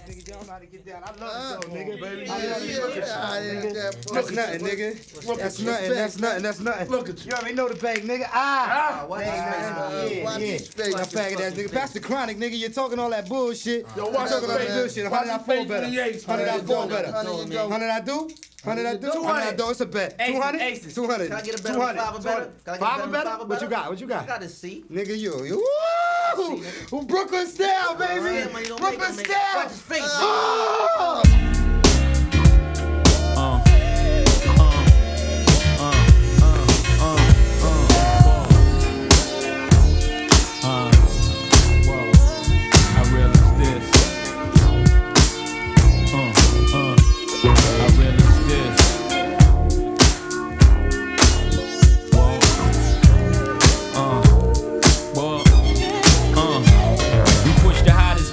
nigga. You don't know how to get down. I love it though, nigga. Baby, I love it. That's nothing, nigga. That's nothing. That's nothing. That's nothing. Look at you. You already know the bag, nigga. Watch his face, man. Watch his face. My faggot ass nigga. Pass the chronic, nigga. You're talking all that bullshit. Yo, watch talking all his that face. bullshit. Watch 100 I his fall face better. when he ace. 100 I fall better. 100 I do. 100 I do. 100 I do. It's a bet. 200. Aces. 200. Can I get a better 5 or better? Can I get a Five or better? five or What you got? What you got? I got a C. Nigga, you. Woo! Brooklyn style, baby. Brooklyn Brooklyn style. Watch his face, Oh!